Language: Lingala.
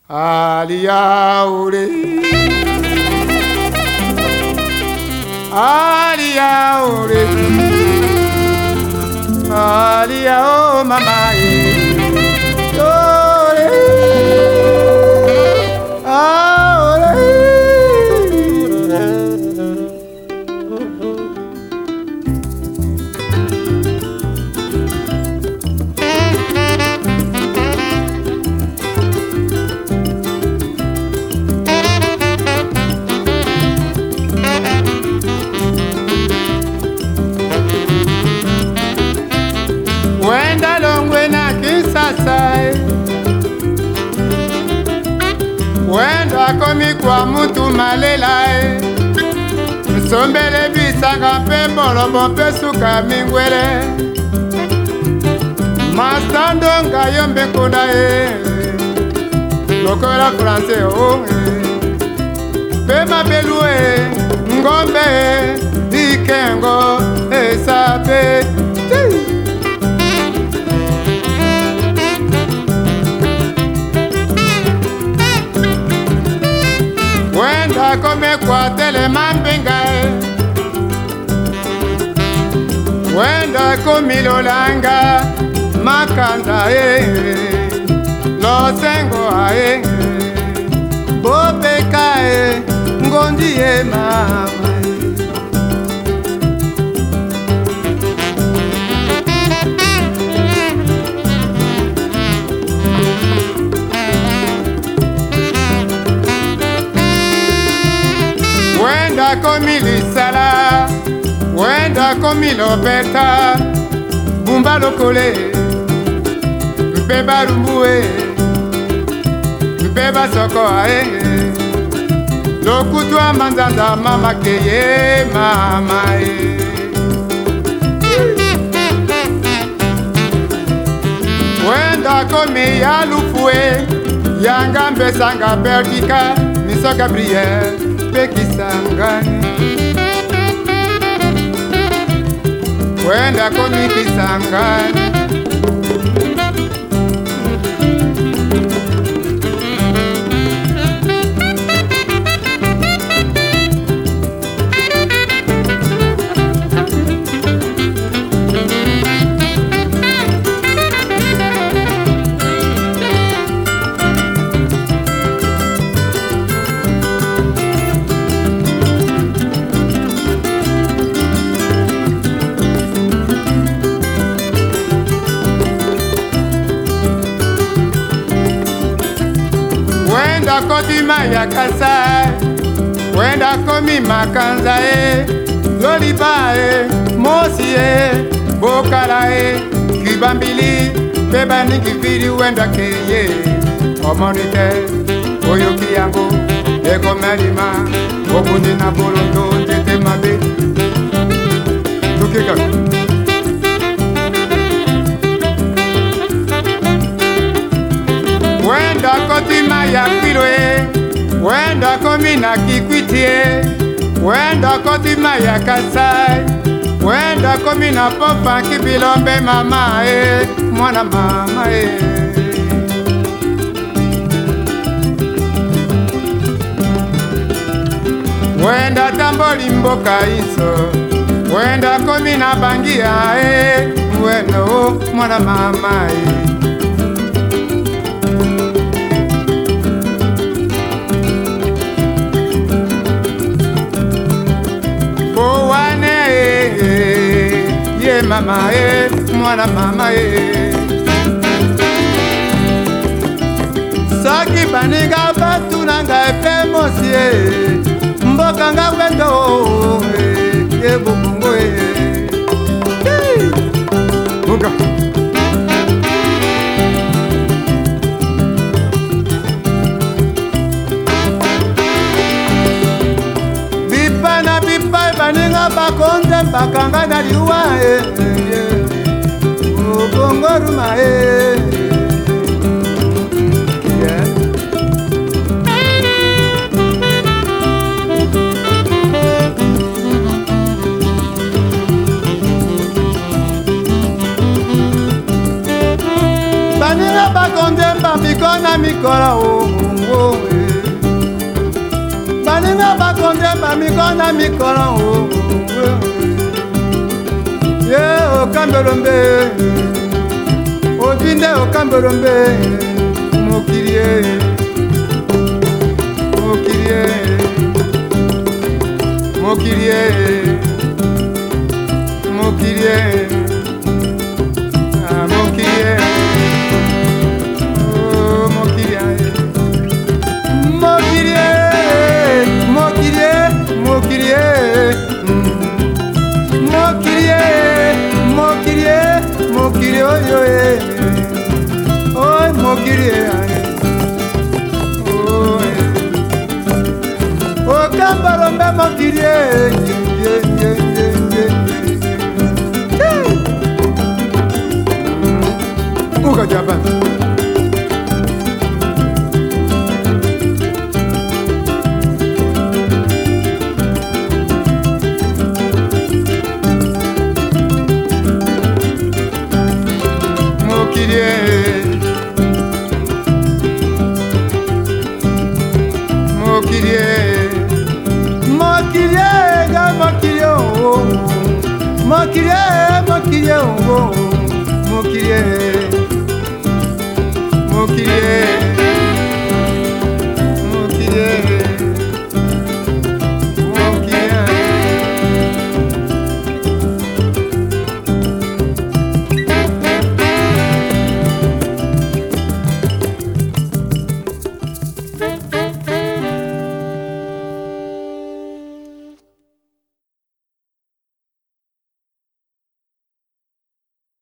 Aliaure, Aliaure, Aliao mama Ore, Aore. Wenda longwe na Kisasa, wenda komi kwa mutu malela, msombele bisanga pe bolobo pe suka mingwele, masando nga yombe kuda lokola France o pe mabelue ngombe ikengo esape. Wenda kome kwa tele mambinga, wenda komi lolanga makanda losengo bopeka ngondi mama. Wenda komi lisala, wenda komi lopeta, bumba lokole, mbeba rumbue, mbeba soko lokutwa manzanda mama keye mama Wenda komi yalufue, yanga mbesanga perdika, miso Gabriel Kisangani. Wenda komi Kisangani. Wenda kodima ya Kasai, wenda komi makanza loliba mosi bokala kibambili beba nikifiri wenda keye omonite oyoki yango ekomelima okundi na bolondo tete mabe tukika. Wenda kotima ya Kwiloe, wenda komi na Kikwitie, wenda kotima ya Kasai, wenda komi na Popa Kibilombe mama mwana mama Wenda tamboli mboka iso, wenda komi na Bangia weno mwana mama mama mwana mama Saki baniga batu nanga mosi mboka nga wendo bubungo Bunga Bipa na bipa baninga bakonde bakanga na liwa Bongoruma Banira bakonde mbambiko na mikora mikolo ye okambelombe odinde okambelombe mokirie mokirie mokirie mokirie mokirie mokirie oyo oi mokirie okambalombe mokirie ukajaba mokirie